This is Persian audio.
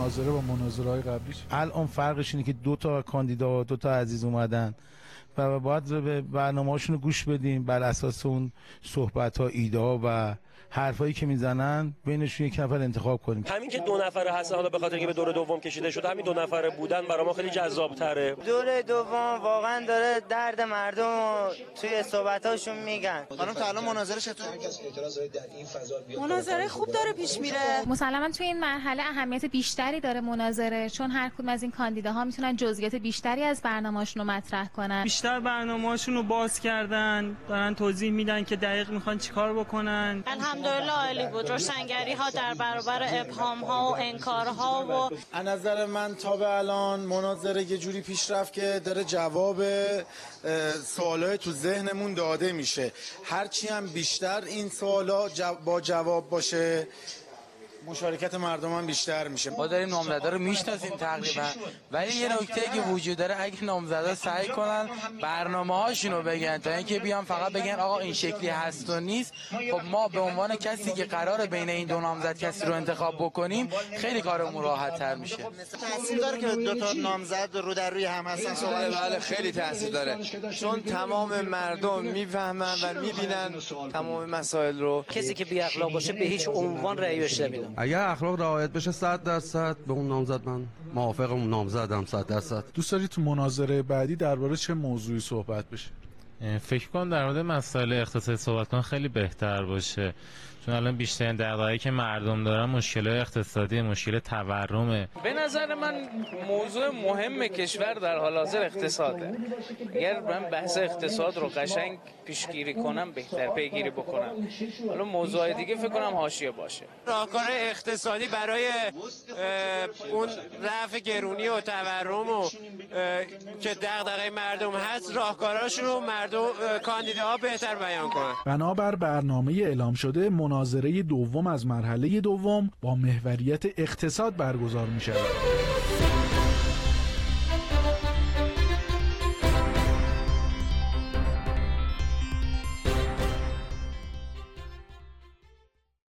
مناظره با مناظره‌های قبلیش؟ الان فرقش اینه که دو تا کاندیدا، دو تا عزیز اومدن و باید به برنامه‌هاشون رو گوش بدیم، بر اساس اون صحبت‌ها، ایده‌ها و حرفایی که میزنن بینشون یک نفر انتخاب کنیم. همین که دو نفره هستن، حالا به خاطر اینکه به دور دوم کشیده شده، همین دو نفره بودن برای ما خیلی جذاب‌تره. دور دوم واقعا داره درد مردم رو توی صحبتاشون میگن. خانم تا الان مناظره چطور؟ مناظره خوب داره پیش میره. مسلماً توی این مرحله اهمیت بیشتری داره مناظره، چون هر کدوم از این کاندیداها میتونن جزئیات بیشتری از برنامه‌شون رو مطرح کنن. بیشتر برنامه‌هاشون رو باز کردن، دارن توضیح میدن که دقیق میخوان چیکار بکنن. الحمدلله عالی بود. روشنگری ها در برابر ابهام ها و انکار ها و از نظر من تا به الان مناظره یه جوری پیش رفت که داره جواب سوالای تو ذهنمون داده میشه. هرچی هم بیشتر این سوالا با جواب باشه، مشارکت مردم هم بیشتر میشه. ما داریم نامزدا رو میشناسیم تقریبا، ولی یه نکته که وجود داره، اگه نامزدا سعی کنن برنامه‌هاشون رو بگن تا اینکه بیان فقط بگن آقا این شکلی هست و نیست، خب ما به عنوان کسی که قراره بین این دو نامزد کسی رو انتخاب بکنیم خیلی کارمون راحت‌تر میشه. تاثیر داره که دو تا نامزد رو در روی هم هستن صحبت؟ بله خیلی تاثیر داره، چون تمام مردم میفهمن و میبینن تمام مسائل رو. کسی که بی اخلاق باشه به هیچ عنوان رأی بهش نمیدم. اگر اخلاق رعایت بشه 100% به اون نامزد من موافق اون نامزدم 100%. دوست داری تو مناظره بعدی درباره چه موضوعی صحبت بشه؟ فکر کنم در مورد مسائل اقتصادی صحبت کنم خیلی بهتر باشه، چون الان بیشترین دغدغه‌ای که مردم دارن مشکل اقتصادی، مشکل تورمه. به نظر من موضوع مهم کشور در حال حاضر اقتصاده. اگر من بحث اقتصاد رو قشنگ پیشگیری کنم بهتر پیگیری بکنم. حالا موضوع دیگه فکر کنم حاشیه باشه. راهکار اقتصادی برای اون رفع گرونی و تورم و که دغدغه مردم هست، راهکاراشون رو مردم کاندیداها بهتر بیان کنن. بنابر برنامه اعلام شده مناظره دوم از مرحله دوم با محوریت اقتصاد برگزار می شود.